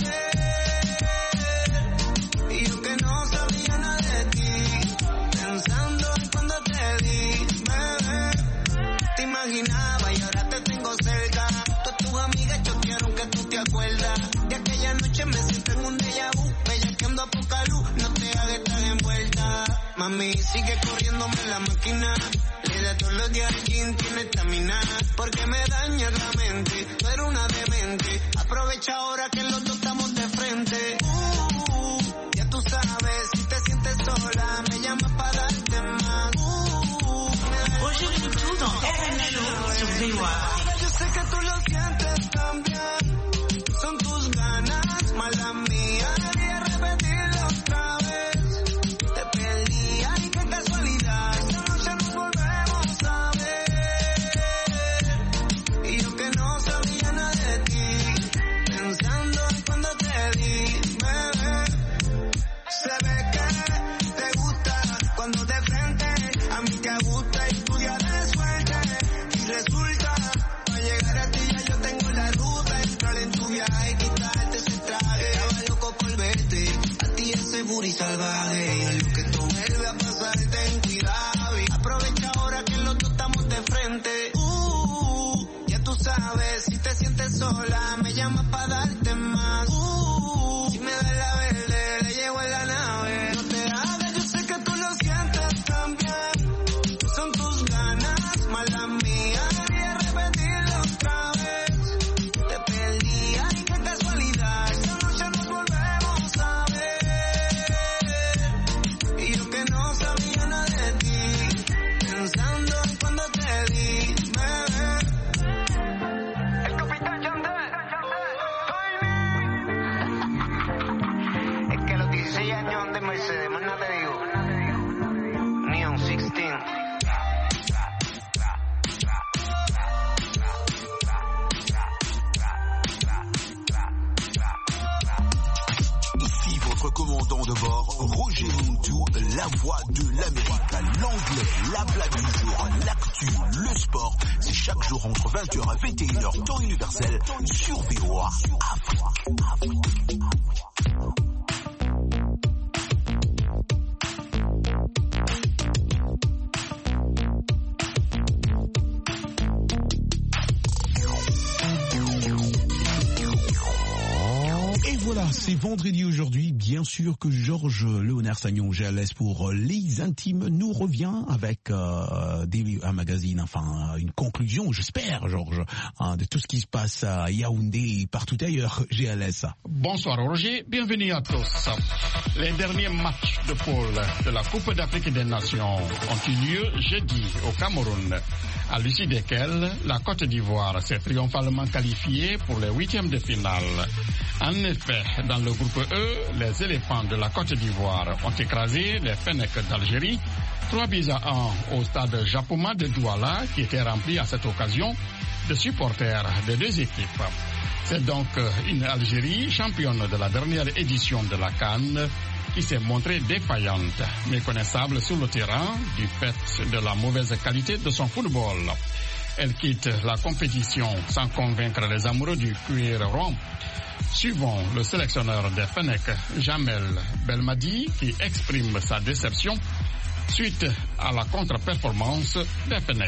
ver. Y yo que no sabía nada de ti, pensando en cuando te di, bebé. Te imaginaba y ahora te tengo cerca. Todas tus amigas choquearon que tú te acuerdas. De aquella noche me siento en un déjà vu. Bellaqueando a poca luz, no te hagas tan envuelta. Mami, sigue corriéndome la máquina. Le da todos los días al gym, tiene estamina. Porque me daña la mente, tú eres una demente. Aprovecha ahora que los dos estamos de frente. Uh, ya tú sabes, si te sientes sola, me llamas para darte más. Uh, Roger Moutou dans R M Show sur V O A. Yo sé que tú lo sientes también. Son tus ganas, mala mía, y repetirlo otra y salvaje. Y en lo que esto vuelve a pasar, ten cuidado. Y aprovecha ahora que los dos estamos de frente. Uh, ya tú sabes, si te sientes sola, me llamas para darte más. Uh, si me das la verde, le llevo en la nave. No te hagas, yo sé que tú lo sientes también. Son tus ganas, malas mías. Quería repetirlo otra vez. Te perdía y qué casualidad. Esta noche nos volvemos a ver. Y yo que no sabía nada de ti, pensando en cuando te vi, bebé. El capitán Yandel. Es que a los dieciséis años de Mercedes, más nada te digo. Neon dieciséis. Ici votre commandant de bord, Roger Muntu, la voix de l'Amérique, l'anglais, la blague du jour, l'actu, le sport. C'est chaque jour entre vingt heures et vingt et une heures, temps universel, sur V O A Afrique. Afrique. Et voilà, c'est vendredi aujourd'hui. Bien sûr que Georges Léonard Sagnon G L S pour Les Intimes nous revient avec euh, des, un magazine, enfin une conclusion, j'espère, Georges, hein, de tout ce qui se passe à Yaoundé et partout ailleurs. G L S. Bonsoir Roger, bienvenue à tous. Les derniers matchs de poule de la Coupe d'Afrique des Nations ont eu lieu jeudi au Cameroun, à l'issue desquels la Côte d'Ivoire s'est triomphalement qualifiée pour les huitièmes de finale. En effet, dans le groupe E, les éléphants de la Côte d'Ivoire ont écrasé les Fennecs d'Algérie, trois buts à un au stade Japoma de Douala, qui était rempli à cette occasion de supporters des deux équipes. C'est donc une Algérie championne de la dernière édition de la CAN qui s'est montrée défaillante, méconnaissable sur le terrain du fait de la mauvaise qualité de son football. Elle quitte la compétition sans convaincre les amoureux du cuir rond. Suivons le sélectionneur des Fennecs, Jamel Belmadi, qui exprime sa déception suite à la contre-performance des Fennecs.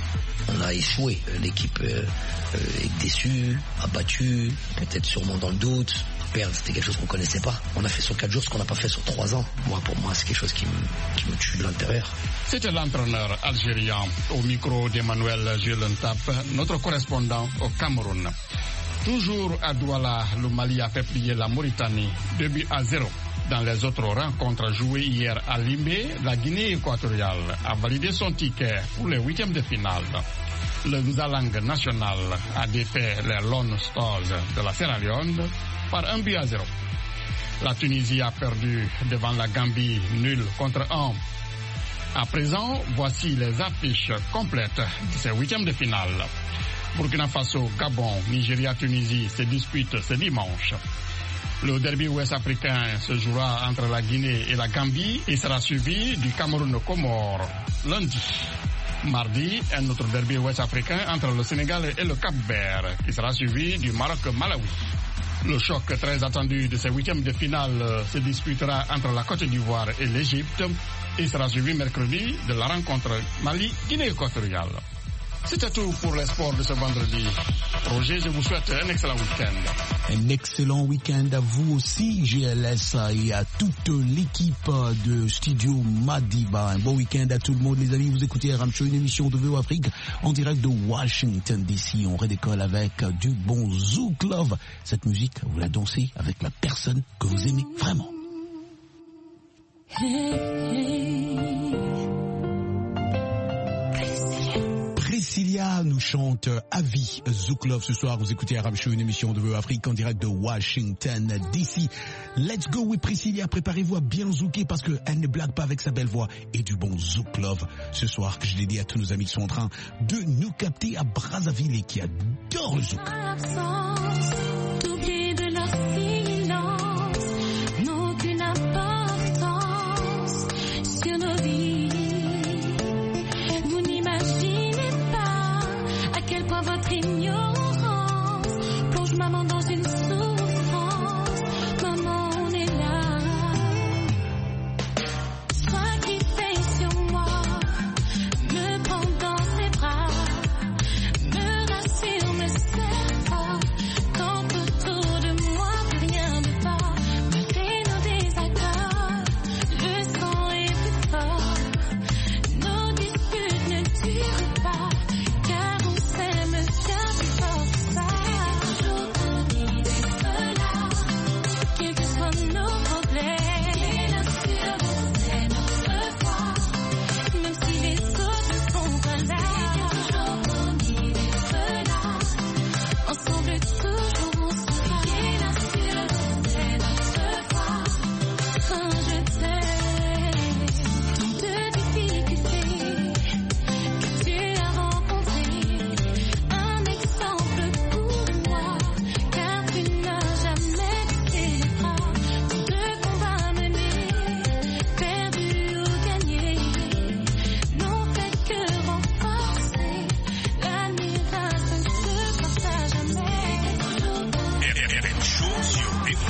On a échoué, l'équipe euh, est déçue, abattue, peut-être sûrement dans le doute. Perdre, c'était quelque chose qu'on ne connaissait pas. On a fait sur quatre jours ce qu'on n'a pas fait sur trois ans. Moi, pour moi, c'est quelque chose qui me, qui me tue de l'intérieur. C'était l'entraîneur algérien au micro d'Emmanuel Julentap, notre correspondant au Cameroun. Toujours à Douala, le Mali a fait plier la Mauritanie deux buts à zéro. Dans les autres rencontres jouées hier à Limbe, la Guinée équatoriale a validé son ticket pour les huitièmes de finale. Le Nzalang national a défait les Lone Stars de la Sierra Leone par un but à zéro. La Tunisie a perdu devant la Gambie nul contre un. À présent, voici les affiches complètes de ces huitièmes de finale. Burkina Faso, Gabon, Nigeria, Tunisie se disputent ce dimanche. Le derby ouest-africain se jouera entre la Guinée et la Gambie et sera suivi du Cameroun-Comore lundi. Mardi, un autre derby ouest-africain entre le Sénégal et le Cap-Vert qui sera suivi du Maroc-Malawi. Le choc très attendu de ces huitièmes de finale se disputera entre la Côte d'Ivoire et l'Égypte et sera suivi mercredi de la rencontre Mali-Guinée équatoriale. C'était tout pour les sports de ce vendredi. Roger, je vous souhaite un excellent week-end. Un excellent week-end à vous aussi, G L S, et à toute l'équipe de Studio Madiba. Un bon week-end à tout le monde, les amis. Vous écoutez R M Show, une émission de V O Afrique en direct de Washington D C. On redécolle avec du bon Zouk Love. Cette musique, vous la dansez avec la personne que vous aimez vraiment. Hey, hey. Priscilla nous chante à vie Zouk Love ce soir. Vous écoutez Arab Show, une émission de V O Afrique en direct de Washington D C. Let's go with Priscilla. Préparez-vous à bien zouker parce qu'elle ne blague pas avec sa belle voix et du bon Zouk Love ce soir, que je l'ai dit à tous nos amis qui sont en train de nous capter à Brazzaville et qui adorent le zouk. Votre ignorance plonge maman dans une souffrance. Maman, on est là.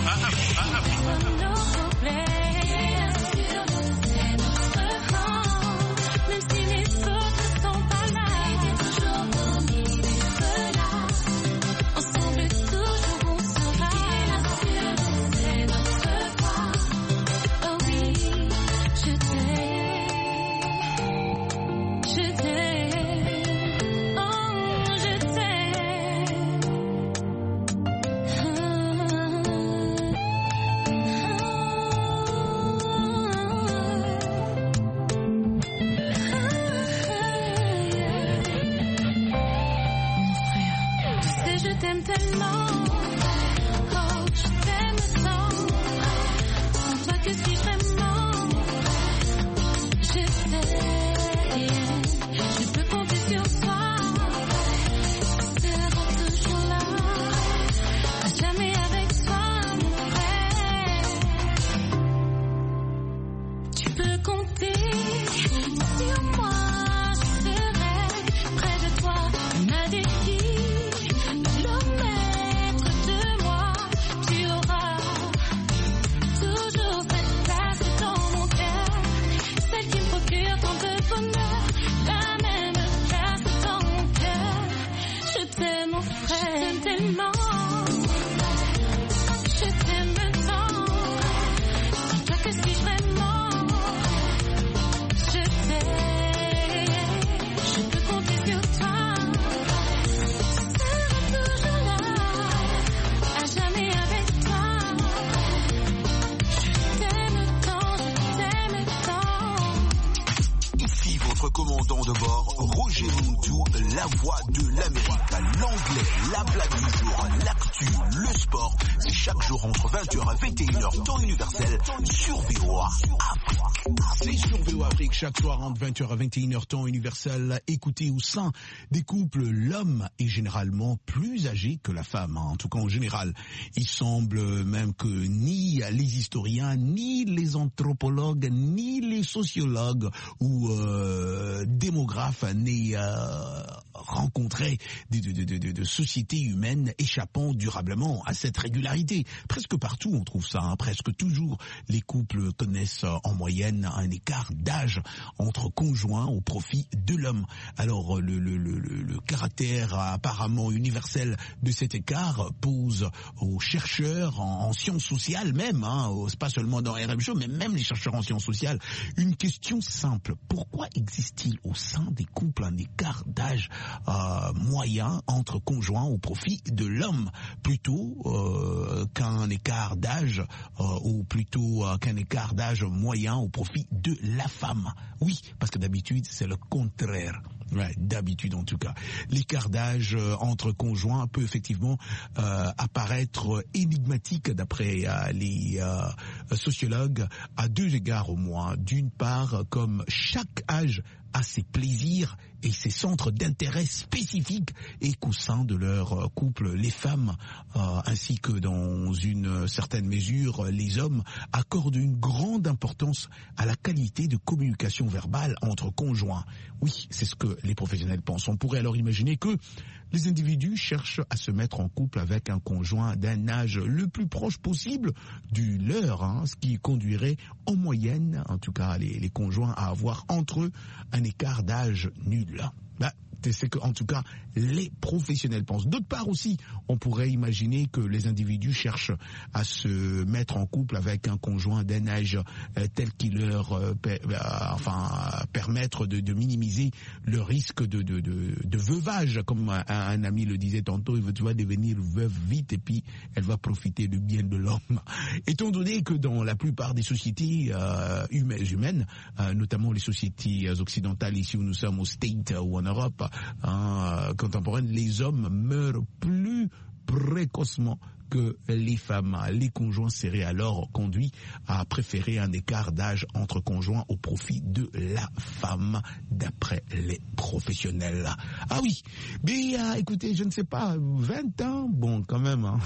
commandant de bord, Roger Montou, la voix de l'Amérique, l'anglais, la blague du jour, l'actu, le sport, c'est chaque jour entre vingt heures et vingt et une heures, temps universel, sur V O A Afrique. C'est sur V O A Afrique, chaque soir entre vingt heures et vingt et une heures, temps universel, écoutez au sein des couples, l'homme est généralement plus âgé que la femme, hein. En tout cas en général. Il semble même que ni les historiens, ni les anthropologues, ni les sociologues ou euh, démographes n'aient euh, rencontré de, de, de, de, de sociétés humaines échappant durablement à cette régularité. Presque partout on trouve ça, hein. Presque toujours les couples connaissent en moyenne un écart d'âge entre conjoints au profit de l'homme. Alors le, le, le, le caractère apparemment universel de cet écart pose aux chercheurs en, en sciences sociales même, hein, c'est pas seulement dans R M Show, mais même les chercheurs en sciences sociales, une question simple: pourquoi existe-t-il au sein des couples un écart d'âge euh, moyen entre conjoints au profit de l'homme plutôt euh, qu'un écart d'âge euh, ou plutôt euh, qu'un écart d'âge moyen au profit de la femme? Oui, parce que d'habitude c'est le contraire. Ouais, d'habitude en tout cas. L'écart d'âge euh, entre conjoints peut effectivement euh, apparaître énigmatique d'après euh, les euh, sociologues à deux égards au moins. D'une part, comme chaque âge a ses plaisirs et ses centres d'intérêt spécifiques, et qu'au sein de leur couple, les femmes, euh, ainsi que dans une certaine mesure les hommes, accordent une grande importance à la qualité de communication verbale entre conjoints. Oui, c'est ce que les professionnels pensent. On pourrait alors imaginer que les individus cherchent à se mettre en couple avec un conjoint d'un âge le plus proche possible du leur, hein, ce qui conduirait en moyenne, en tout cas les, les conjoints, à avoir entre eux un écart d'âge nul. Bah, c'est que, en tout cas, les professionnels pensent. D'autre part aussi, on pourrait imaginer que les individus cherchent à se mettre en couple avec un conjoint d'un âge euh, tel qui leur euh, per, euh, enfin, euh, permettre de, de minimiser le risque de, de, de, de veuvage, comme un, un ami le disait tantôt. Il veut, tu vas devenir veuve vite et puis elle va profiter du bien de l'homme. Étant donné que dans la plupart des sociétés euh, humaines, euh, notamment les sociétés occidentales, ici où nous sommes au States ou en Europe, Hein, contemporaine, les hommes meurent plus précocement que les femmes. Les conjoints seraient alors conduits à préférer un écart d'âge entre conjoints au profit de la femme, d'après les professionnels. Ah oui, mais euh, écoutez, je ne sais pas, vingt ans, bon quand même. Hein.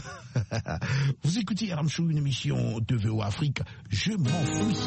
Vous écoutez R M Show, une émission de V O A Afrique, je m'enfuis.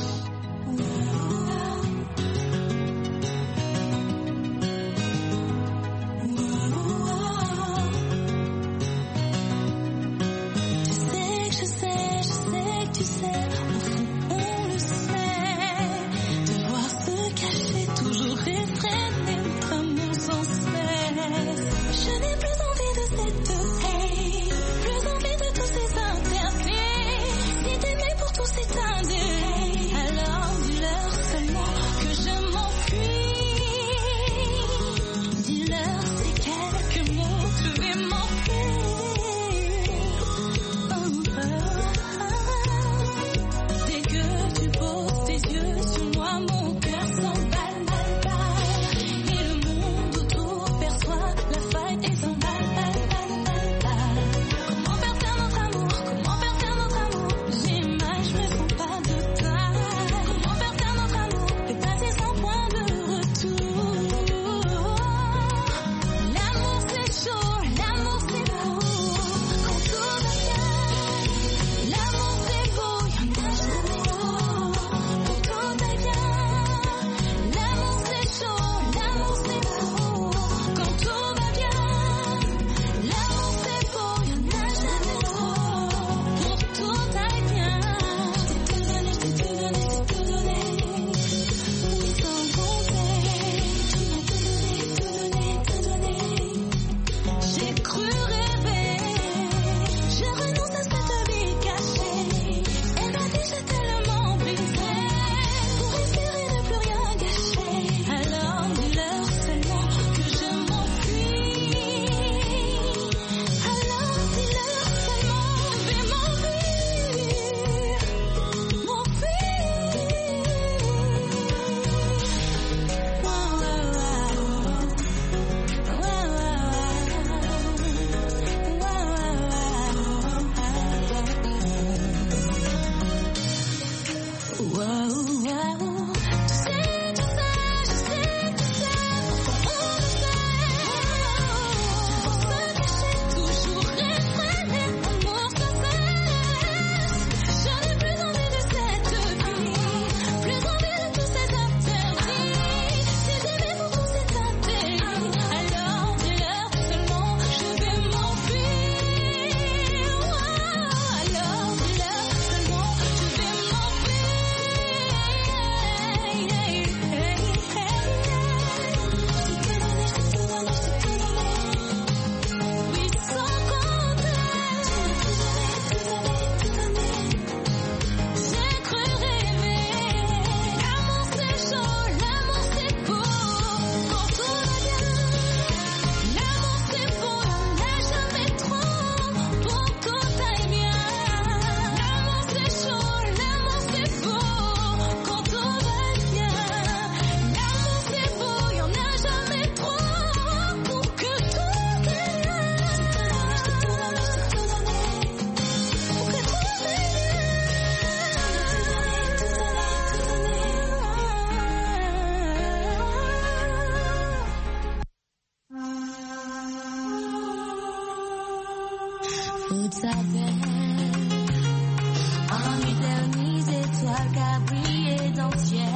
étoiles qu'a brillé dans le ciel.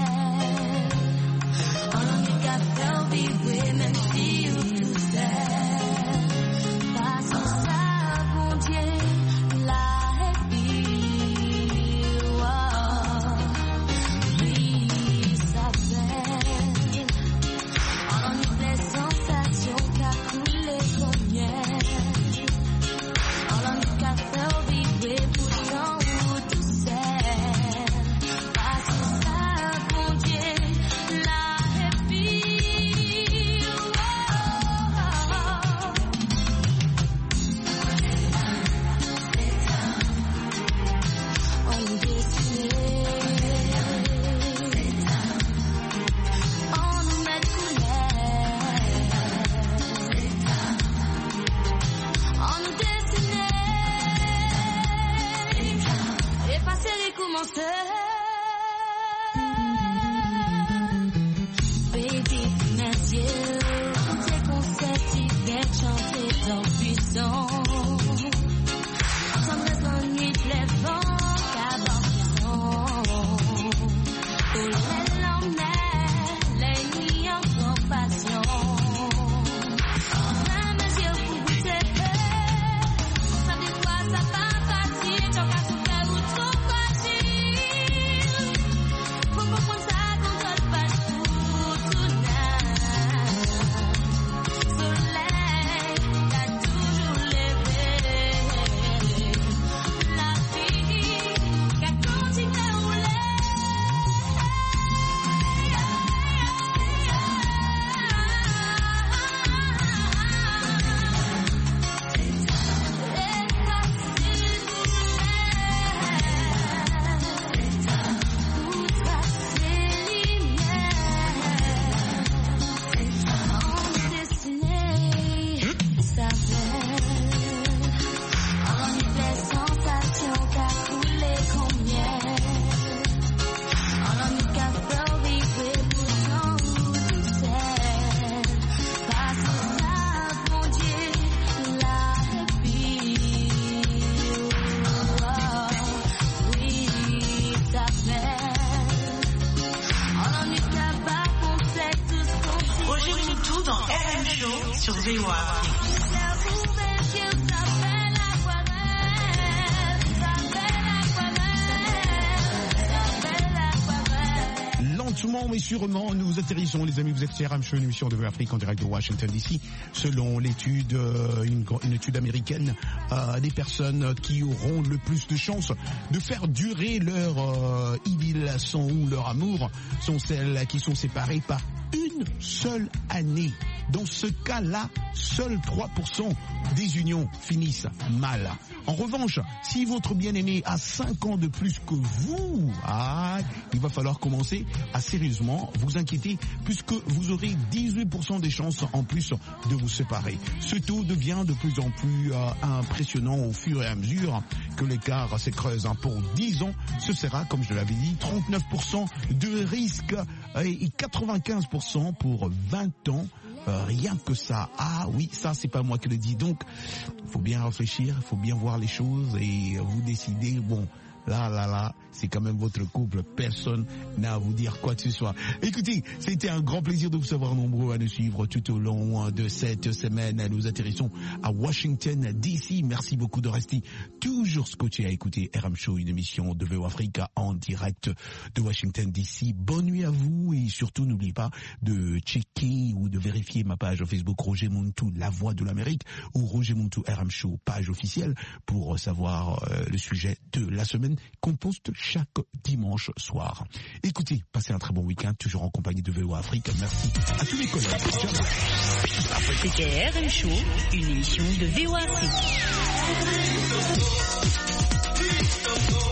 On en est qu'à faire vibrer, même si ou tout seul. Passons ça, bon Dieu, la vie, wow. Oui, ça fait. On en est les sensations qu'a coulé comme miel. On en est qu'à faire vibrer, pourtant ou tout seul. Passons ça, bon Dieu, la vie, wow. On nous dessine, on nous met de couleur, on nous dessine, effacer les commencer. Baby, mes yeux, tes concepts, ils viennent chanter dans puissant. Tendresse l'ennui, les vents, qu'abandon. Pour les l'emmener, les nuits en compassion. Même mes yeux pour goûter peu. Ça des fois, ça pas facile, t'en qu'à tout faire ou trop facile. Faut comprendre ça qu'on doit pas tout, tout nain. Soleil, t'as toujours levé. La vie, qu'a continué à rouler. Roger Moutou dans R M Show sur V O A. Lentement mais sûrement, nous atterrissons, les amis. Vous êtes sur R M Show, une émission de V O A Afrique en direct de Washington D C. Selon l'étude, euh, une, une étude américaine, euh, les personnes qui auront le plus de chances de faire durer leur euh, idylle son ou leur amour sont celles qui sont séparées par une seule année. Dans ce cas-là, seuls trois pour cent des unions finissent mal. En revanche, si votre bien-aimé a cinq ans de plus que vous, ah, il va falloir commencer à sérieusement vous inquiéter puisque vous aurez dix-huit pour cent des chances en plus de vous séparer. Ce taux devient de plus en plus euh, impressionnant au fur et à mesure que l'écart se creuse. Pour dix ans, ce sera, comme je l'avais dit, trente-neuf pour cent de risque et quatre-vingt-quinze pour cent pour vingt ans. Euh, rien que ça. Ah oui, ça c'est pas moi qui le dis. Donc, il faut bien réfléchir, il faut bien voir les choses et vous décider, bon, là, là, là, c'est quand même votre couple. Personne n'a à vous dire quoi que ce soit. Écoutez, c'était un grand plaisir de vous savoir nombreux à nous suivre tout au long de cette semaine. Nous atterrissons à Washington D C. Merci beaucoup de rester toujours scotché à écouter R M Show, une émission de V O A Afrique en direct de Washington D C. Bonne nuit à vous et surtout n'oubliez pas de checker ou de vérifier ma page Facebook Roger Moutou, la voix de l'Amérique, ou Roger Moutou R M Show, page officielle, pour savoir euh, le sujet de la semaine qu'on poste chaque dimanche soir. Écoutez, passez un très bon week-end, toujours en compagnie de V O A Afrique. Merci à tous mes collègues. C'était R M Show, une émission de V O A Afrique.